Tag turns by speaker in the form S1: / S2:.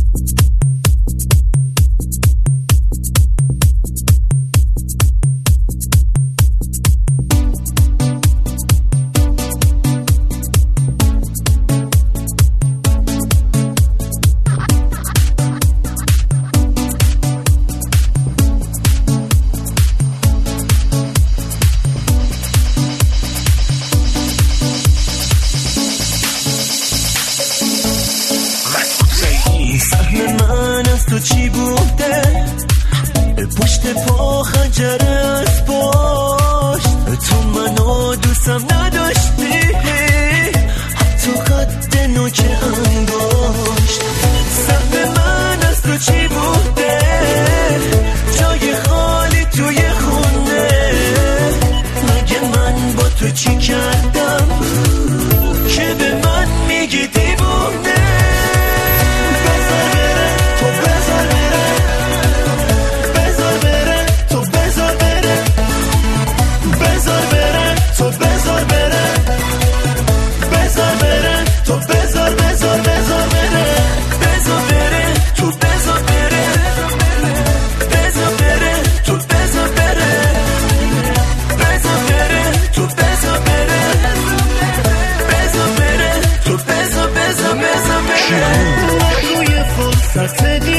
S1: تو چی بوده پشت پا خنجر از پشت تو منو دوستم نداشتی حتی قد نوک انگشت سهم من از تو چی بوده جای خالی توی خونه مگه من با تو چی کردم که به من میگی دیوونه
S2: توی فرصت